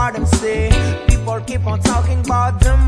what them say. People keep on talking about them,